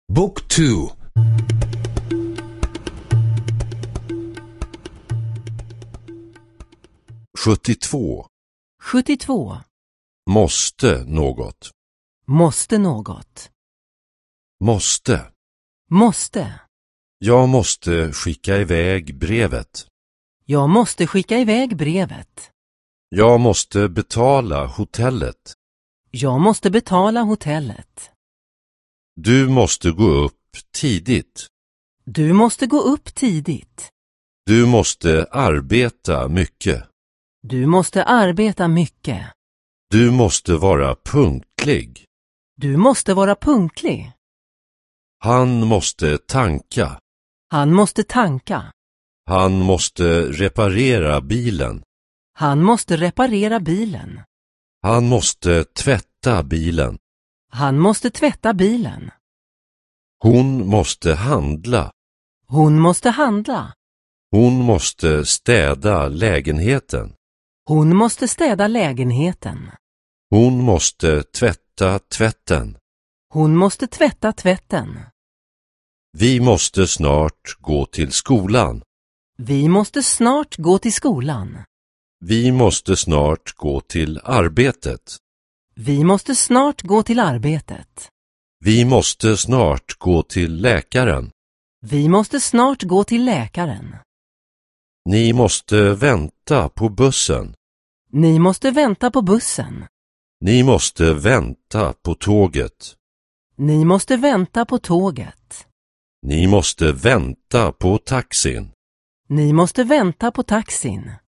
Book 2. 72. 72. Måste något. Måste något. Måste. Måste. Jag måste skicka iväg brevet. Jag måste skicka iväg brevet. Jag måste betala hotellet. Jag måste betala hotellet. Du måste gå upp tidigt. Du måste gå upp tidigt. Du måste arbeta mycket. Du måste arbeta mycket. Du måste vara punktlig. Du måste vara punktlig. Han måste tanka. Han måste tanka. Han måste reparera bilen. Han måste reparera bilen. Han måste tvätta bilen. Han måste tvätta bilen. Hon måste handla. Hon måste handla. Hon måste städa lägenheten. Hon måste städa lägenheten. Hon måste tvätta tvätten. Hon måste tvätta tvätten. Vi måste snart gå till skolan. Vi måste snart gå till skolan. Vi måste snart gå till arbetet. Vi måste snart gå till arbetet. Vi måste snart gå till läkaren. Vi måste snart gå till läkaren. Ni måste vänta på bussen. Ni måste vänta på bussen. Ni måste vänta på tåget. Ni måste vänta på tåget. Ni måste vänta på taxin. Ni måste vänta på taxin.